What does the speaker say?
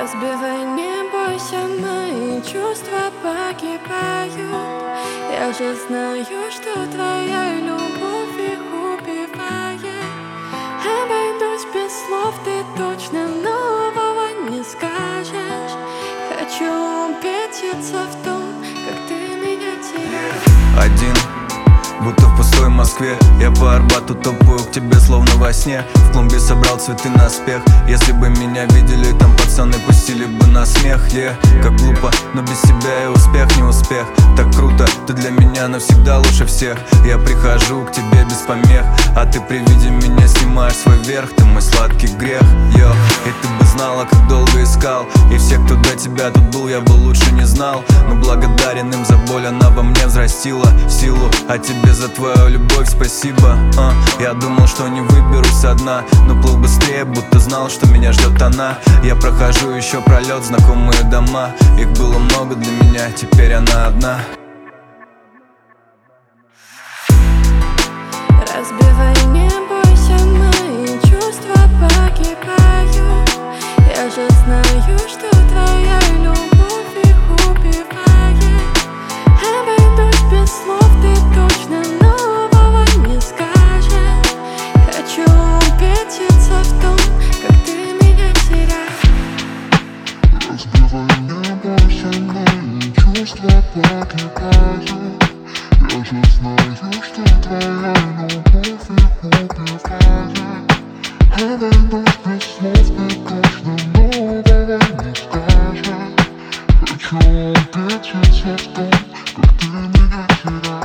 Разбивай, не бойся, мои чувства погибают. Я же знаю, что твоя любовь их убивает. Обойдусь без слов, ты точно нового не скажешь. Хочу убедиться в том, как ты меня теряешь. Один, будто в пустой Москве, я по Арбату топаю к тебе словно во сне. В клумбе собрал цветы на спех. Если бы меня видели, там пацаны пустили бы на смех. Как глупо, но без тебя и успех не успех. Так круто, ты для меня навсегда лучше всех. Я прихожу к тебе без помех, а ты при виде меня снимаешь свой верх. Ты мой сладкий грех, и ты бы знала, как долго искал. И всех, кто до тебя тут был, я бы лучше не знал. Но благодарен им за боль, она во мне взрастила силу. А тебе за твою любовь спасибо. Я думал, что не выберусь со дна, но плыл быстрее, будто знал, что меня ждет она. Я прохожу еще пролет, знакомые дома. Их было много для меня, теперь она одна. Разбивай, не бойся, мои чувства погибают. Я же знаю, что твоя любовь их убивает. Обойдусь без слов, ты точно нового не скажешь. Хочу убедиться в том, как ты меня теряешь. Разбивай, не бойся, мои чувства погибают. Я же знаю, что твоя любовь их убивает. Обойдусь без слов, ты точно нового не скажешь. Хочу убедиться в том, как ты меня теряешь.